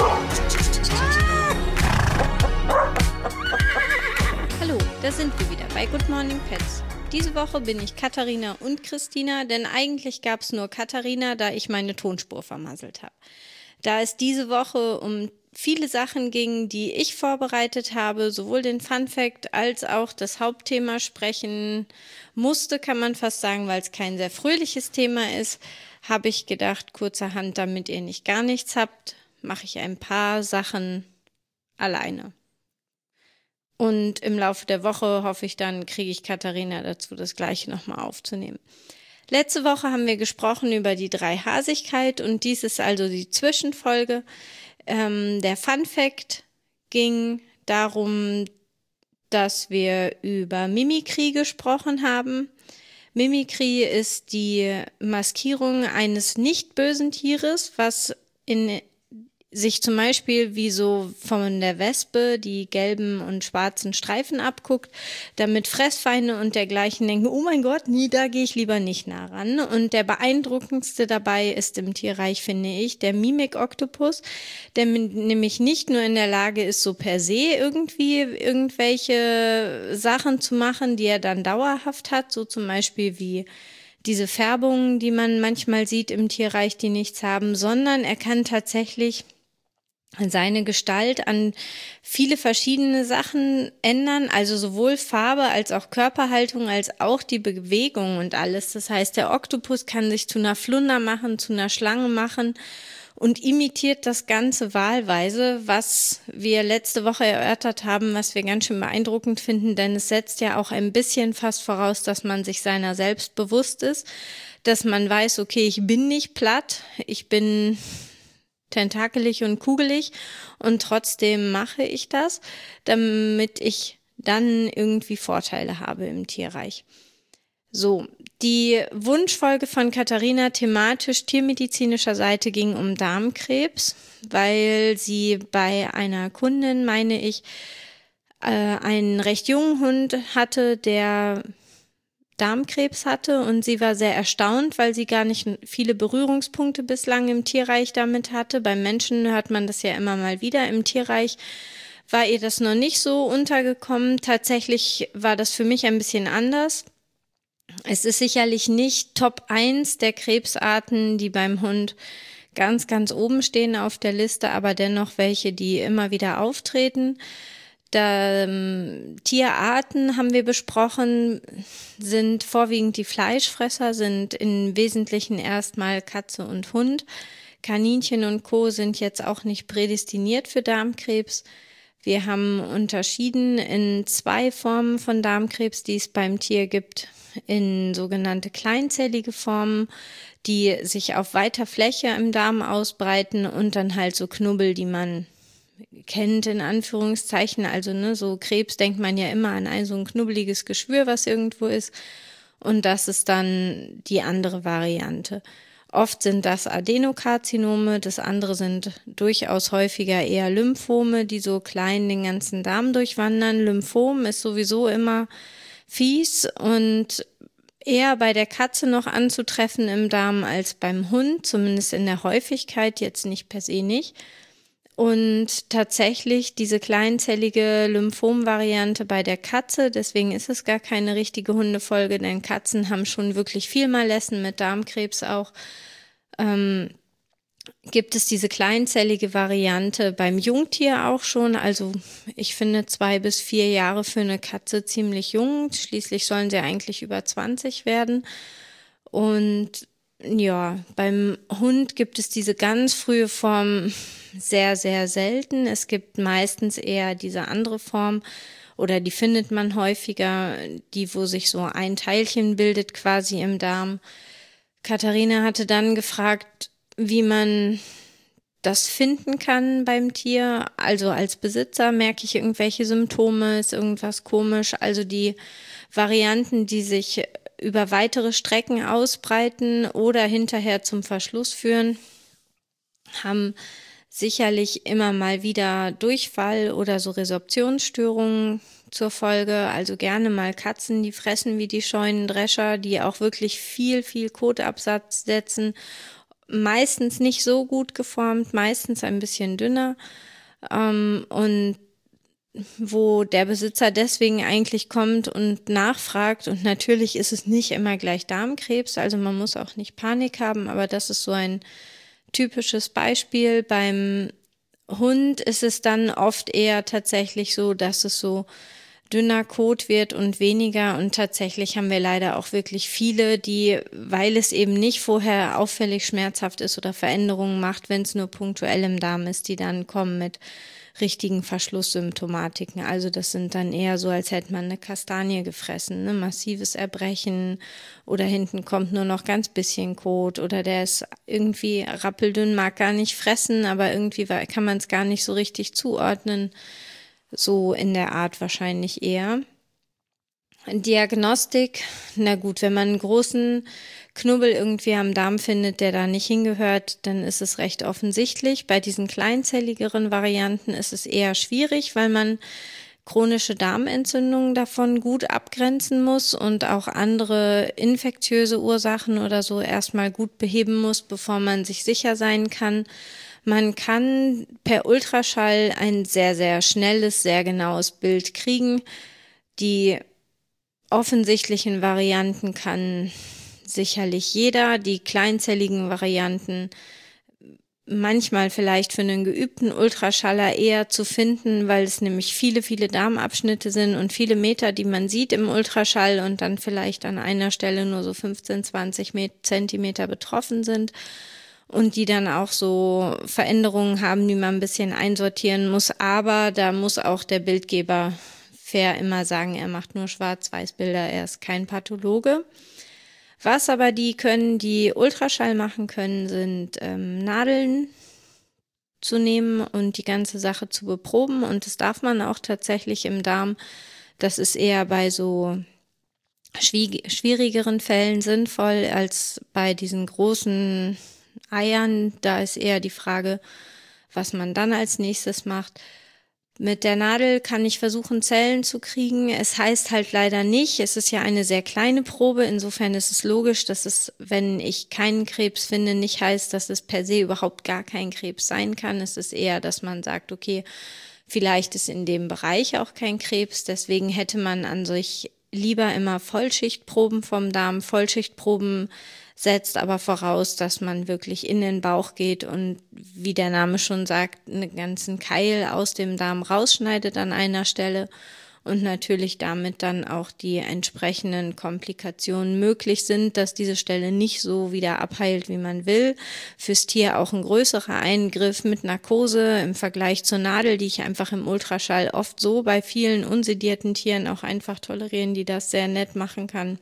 Hallo, da sind wir wieder bei Good Morning Pets. Diese Woche bin ich Katharina und Christina, denn eigentlich gab es nur Katharina, da ich meine Tonspur vermasselt habe. Da es diese Woche um viele Sachen ging, die ich vorbereitet habe, sowohl den Fun Fact als auch das Hauptthema sprechen musste, kann man fast sagen, weil es kein sehr fröhliches Thema ist, habe ich gedacht, kurzerhand, damit ihr nicht gar nichts habt, mache ich ein paar Sachen alleine. Und im Laufe der Woche hoffe ich dann, kriege ich Katharina dazu, das Gleiche nochmal aufzunehmen. Letzte Woche haben wir gesprochen über die Dreihasigkeit und dies ist also die Zwischenfolge. Der Fun Fact ging darum, dass wir über Mimikry gesprochen haben. Mimikry ist die Maskierung eines nicht bösen Tieres, was sich zum Beispiel wie so von der Wespe die gelben und schwarzen Streifen abguckt, damit Fressfeinde und dergleichen denken, oh mein Gott, nee, da gehe ich lieber nicht nah ran. Und der beeindruckendste dabei ist im Tierreich, finde ich, der Mimik-Oktopus, der nämlich nicht nur in der Lage ist, so per se irgendwie irgendwelche Sachen zu machen, die er dann dauerhaft hat, so zum Beispiel wie diese Färbungen, die man manchmal sieht im Tierreich, die nichts haben, sondern er kann tatsächlich seine Gestalt an viele verschiedene Sachen ändern, also sowohl Farbe als auch Körperhaltung, als auch die Bewegung und alles. Das heißt, der Oktopus kann sich zu einer Flunder machen, zu einer Schlange machen und imitiert das Ganze wahlweise, was wir letzte Woche erörtert haben, was wir ganz schön beeindruckend finden, denn es setzt ja auch ein bisschen fast voraus, dass man sich seiner selbst bewusst ist, dass man weiß, okay, ich bin nicht platt, ich bin tentakelig und kugelig und trotzdem mache ich das, damit ich dann irgendwie Vorteile habe im Tierreich. So, die Wunschfolge von Katharina thematisch tiermedizinischer Seite ging um Darmkrebs, weil sie bei einer Kundin, meine ich, einen recht jungen Hund hatte, der Darmkrebs hatte und sie war sehr erstaunt, weil sie gar nicht viele Berührungspunkte bislang im Tierreich damit hatte. Beim Menschen hört man das ja immer mal wieder. Im Tierreich war ihr das noch nicht so untergekommen. Tatsächlich war das für mich ein bisschen anders. Es ist sicherlich nicht Top 1 der Krebsarten, die beim Hund ganz, ganz oben stehen auf der Liste, aber dennoch welche, die immer wieder auftreten. Tierarten haben wir besprochen, sind vorwiegend die Fleischfresser, sind im Wesentlichen erstmal Katze und Hund. Kaninchen und Co. sind jetzt auch nicht prädestiniert für Darmkrebs. Wir haben unterschieden in 2 Formen von Darmkrebs, die es beim Tier gibt, in sogenannte kleinzellige Formen, die sich auf weiter Fläche im Darm ausbreiten und dann halt so Knubbel, die man kennt, in Anführungszeichen, also so Krebs denkt man ja immer an so ein knubbeliges Geschwür, was irgendwo ist, und das ist dann die andere Variante. Oft sind das Adenokarzinome, das andere sind durchaus häufiger eher Lymphome, die so klein den ganzen Darm durchwandern. Lymphom ist sowieso immer fies und eher bei der Katze noch anzutreffen im Darm als beim Hund, zumindest in der Häufigkeit, jetzt nicht per se nicht. Und tatsächlich diese kleinzellige Lymphom-Variante bei der Katze, deswegen ist es gar keine richtige Hundefolge, denn Katzen haben schon wirklich viel Malessen mit Darmkrebs auch, gibt es diese kleinzellige Variante beim Jungtier auch schon. Also ich finde 2 bis 4 Jahre für eine Katze ziemlich jung, schließlich sollen sie eigentlich über 20 werden. Und ja, beim Hund gibt es diese ganz frühe Form sehr, sehr selten. Es gibt meistens eher diese andere Form oder die findet man häufiger, die, wo sich so ein Teilchen bildet quasi im Darm. Katharina hatte dann gefragt, wie man das finden kann beim Tier. Also als Besitzer merke ich irgendwelche Symptome, ist irgendwas komisch. Also die Varianten, die sich über weitere Strecken ausbreiten oder hinterher zum Verschluss führen, haben sicherlich immer mal wieder Durchfall oder so Resorptionsstörungen zur Folge. Also gerne mal Katzen, die fressen wie die Scheunendrescher, die auch wirklich viel, viel Kotabsatz setzen. meistens nicht so gut geformt, meistens ein bisschen dünner, und wo der Besitzer deswegen eigentlich kommt und nachfragt. Und natürlich ist es nicht immer gleich Darmkrebs, also man muss auch nicht Panik haben, aber das ist so ein typisches Beispiel. Beim Hund ist es dann oft eher tatsächlich so, dass es so dünner Kot wird und weniger, und tatsächlich haben wir leider auch wirklich viele, die, weil es eben nicht vorher auffällig schmerzhaft ist oder Veränderungen macht, wenn es nur punktuell im Darm ist, die dann kommen mit richtigen Verschlusssymptomatiken. Also das sind dann eher so, als hätte man eine Kastanie gefressen, ne? Massives Erbrechen, oder hinten kommt nur noch ganz bisschen Kot, oder der ist irgendwie rappeldünn, mag gar nicht fressen, aber irgendwie kann man es gar nicht so richtig zuordnen. So in der Art wahrscheinlich eher. Diagnostik, na gut, wenn man einen großen Knubbel irgendwie am Darm findet, der da nicht hingehört, dann ist es recht offensichtlich. Bei diesen kleinzelligeren Varianten ist es eher schwierig, weil man chronische Darmentzündungen davon gut abgrenzen muss und auch andere infektiöse Ursachen oder so erstmal gut beheben muss, bevor man sich sicher sein kann. Man kann per Ultraschall ein sehr, sehr schnelles, sehr genaues Bild kriegen. Die offensichtlichen Varianten kann sicherlich jeder, die kleinzelligen Varianten manchmal vielleicht für einen geübten Ultraschaller eher zu finden, weil es nämlich viele, viele Darmabschnitte sind und viele Meter, die man sieht im Ultraschall und dann vielleicht an einer Stelle nur so 15, 20 Zentimeter betroffen sind. Und die dann auch so Veränderungen haben, die man ein bisschen einsortieren muss. Aber da muss auch der Bildgeber fair immer sagen, er macht nur Schwarz-Weiß-Bilder, er ist kein Pathologe. Was aber die können, die Ultraschall machen können, sind Nadeln zu nehmen und die ganze Sache zu beproben. Und das darf man auch tatsächlich im Darm. Das ist eher bei so schwierigeren Fällen sinnvoll als bei diesen großen Eiern. Da ist eher die Frage, was man dann als nächstes macht. Mit der Nadel kann ich versuchen, Zellen zu kriegen. Es heißt halt leider nicht. Es ist ja eine sehr kleine Probe. Insofern ist es logisch, dass es, wenn ich keinen Krebs finde, nicht heißt, dass es per se überhaupt gar kein Krebs sein kann. Es ist eher, dass man sagt, okay, vielleicht ist in dem Bereich auch kein Krebs. Deswegen hätte man an sich lieber immer Vollschichtproben vom Darm. Vollschichtproben setzt aber voraus, dass man wirklich in den Bauch geht und, wie der Name schon sagt, einen ganzen Keil aus dem Darm rausschneidet an einer Stelle und natürlich damit dann auch die entsprechenden Komplikationen möglich sind, dass diese Stelle nicht so wieder abheilt, wie man will. Fürs Tier auch ein größerer Eingriff mit Narkose im Vergleich zur Nadel, die ich einfach im Ultraschall oft so bei vielen unsedierten Tieren auch einfach tolerieren, die das sehr nett machen kann.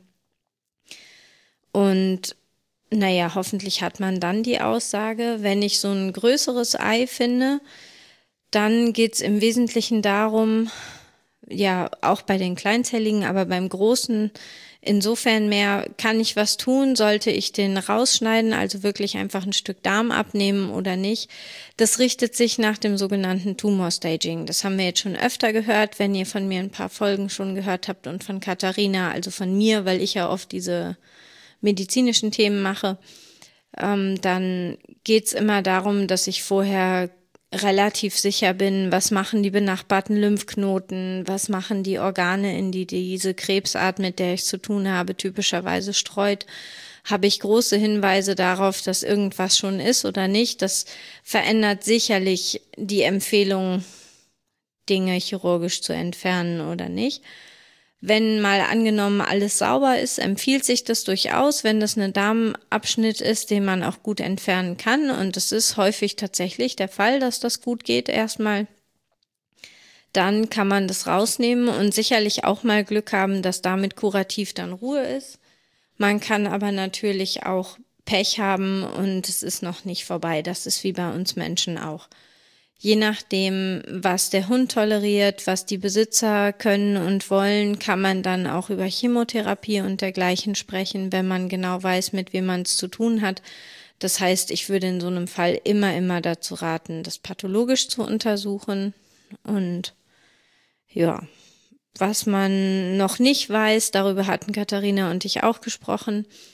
Und naja, hoffentlich hat man dann die Aussage. Wenn ich so ein größeres Ei finde, dann geht's im Wesentlichen darum, ja, auch bei den kleinzelligen, aber beim großen insofern mehr, kann ich was tun, sollte ich den rausschneiden, also wirklich einfach ein Stück Darm abnehmen oder nicht. Das richtet sich nach dem sogenannten Tumor-Staging. Das haben wir jetzt schon öfter gehört, wenn ihr von mir ein paar Folgen schon gehört habt und von Katharina, also von mir, weil ich ja oft diese medizinischen Themen mache, dann geht's immer darum, dass ich vorher relativ sicher bin, was machen die benachbarten Lymphknoten, was machen die Organe, in die diese Krebsart, mit der ich zu tun habe, typischerweise streut. Habe ich große Hinweise darauf, dass irgendwas schon ist oder nicht? Das verändert sicherlich die Empfehlung, Dinge chirurgisch zu entfernen oder nicht. Wenn mal angenommen alles sauber ist, empfiehlt sich das durchaus, wenn das ein Darmabschnitt ist, den man auch gut entfernen kann. Und es ist häufig tatsächlich der Fall, dass das gut geht erstmal. Dann kann man das rausnehmen und sicherlich auch mal Glück haben, dass damit kurativ dann Ruhe ist. Man kann aber natürlich auch Pech haben und es ist noch nicht vorbei. Das ist wie bei uns Menschen auch. Je nachdem, was der Hund toleriert, was die Besitzer können und wollen, kann man dann auch über Chemotherapie und dergleichen sprechen, wenn man genau weiß, mit wem man es zu tun hat. Das heißt, ich würde in so einem Fall immer dazu raten, das pathologisch zu untersuchen. Und ja, was man noch nicht weiß, darüber hatten Katharina und ich auch gesprochen,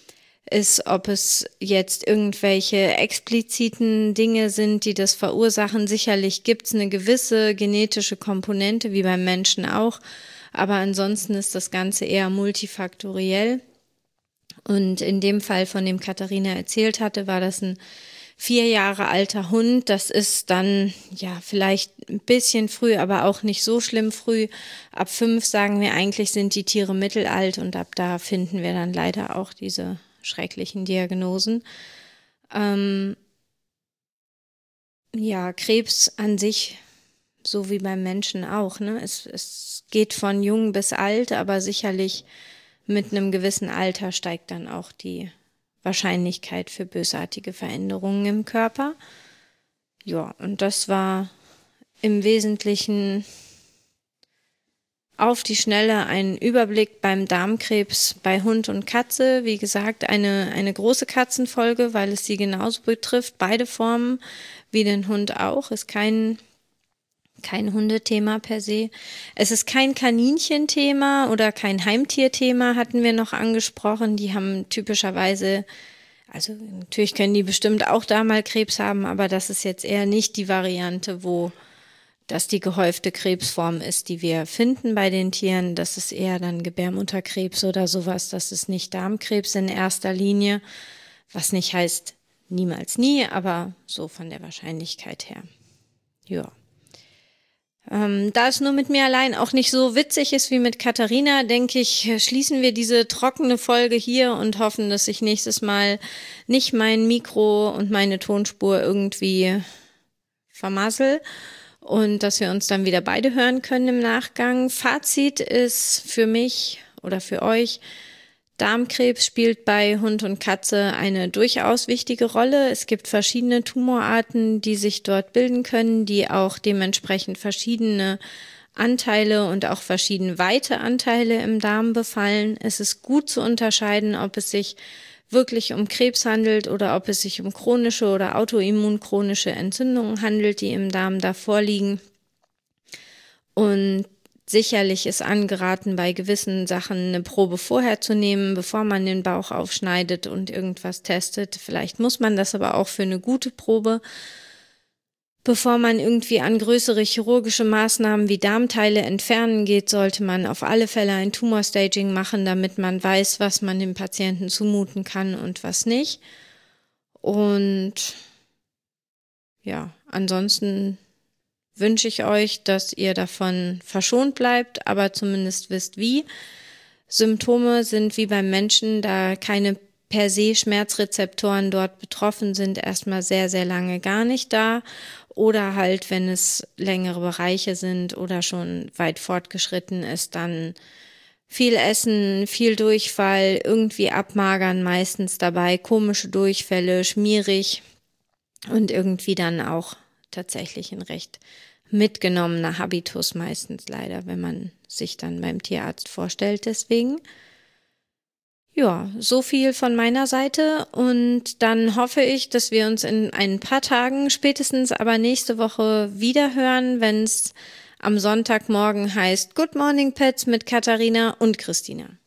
ist, ob es jetzt irgendwelche expliziten Dinge sind, die das verursachen. Sicherlich gibt es eine gewisse genetische Komponente, wie beim Menschen auch, aber ansonsten ist das Ganze eher multifaktoriell. Und in dem Fall, von dem Katharina erzählt hatte, war das ein 4 Jahre alter Hund. Das ist dann ja vielleicht ein bisschen früh, aber auch nicht so schlimm früh. Ab 5 sagen wir eigentlich, sind die Tiere mittelalt und ab da finden wir dann leider auch diese schrecklichen Diagnosen. Ja, Krebs an sich, so wie beim Menschen auch, ne? Es geht von jung bis alt, aber sicherlich mit einem gewissen Alter steigt dann auch die Wahrscheinlichkeit für bösartige Veränderungen im Körper. Ja, und das war im Wesentlichen auf die Schnelle ein Überblick beim Darmkrebs bei Hund und Katze. Wie gesagt, eine große Katzenfolge, weil es sie genauso betrifft, beide Formen, wie den Hund auch. Ist kein Hundethema per se. Es ist kein Kaninchenthema oder kein Heimtierthema, hatten wir noch angesprochen. Die haben typischerweise, also natürlich können die bestimmt auch da mal Krebs haben, aber das ist jetzt eher nicht die Variante, wo das die gehäufte Krebsform ist, die wir finden bei den Tieren. Das ist eher dann Gebärmutterkrebs oder sowas. Das ist nicht Darmkrebs in erster Linie, was nicht heißt niemals nie, aber so von der Wahrscheinlichkeit her. Ja. Da es nur mit mir allein auch nicht so witzig ist wie mit Katharina, denke ich, schließen wir diese trockene Folge hier und hoffen, dass ich nächstes Mal nicht mein Mikro und meine Tonspur irgendwie vermassel und dass wir uns dann wieder beide hören können im Nachgang. Fazit ist für mich oder für euch: Darmkrebs spielt bei Hund und Katze eine durchaus wichtige Rolle. Es gibt verschiedene Tumorarten, die sich dort bilden können, die auch dementsprechend verschiedene Anteile und auch verschieden weite Anteile im Darm befallen. Es ist gut zu unterscheiden, ob es sich wirklich um Krebs handelt oder ob es sich um chronische oder autoimmunchronische Entzündungen handelt, die im Darm da vorliegen. Und sicherlich ist angeraten, bei gewissen Sachen eine Probe vorher zu nehmen, bevor man den Bauch aufschneidet und irgendwas testet. Vielleicht muss man das aber auch für eine gute Probe. Bevor man irgendwie an größere chirurgische Maßnahmen wie Darmteile entfernen geht, sollte man auf alle Fälle ein Tumorstaging machen, damit man weiß, was man dem Patienten zumuten kann und was nicht. Und ja, ansonsten wünsche ich euch, dass ihr davon verschont bleibt, aber zumindest wisst wie. Symptome sind wie beim Menschen, da keine per se Schmerzrezeptoren dort betroffen sind, erstmal sehr, sehr lange gar nicht da. Oder halt, wenn es längere Bereiche sind oder schon weit fortgeschritten ist, dann viel Essen, viel Durchfall, irgendwie abmagern meistens dabei, komische Durchfälle, schmierig und irgendwie dann auch tatsächlich ein recht mitgenommener Habitus meistens leider, wenn man sich dann beim Tierarzt vorstellt. Deswegen, ja, so viel von meiner Seite und dann hoffe ich, dass wir uns in ein paar Tagen, spätestens aber nächste Woche wieder hören, wenn es am Sonntagmorgen heißt Good Morning Pets mit Katharina und Christina.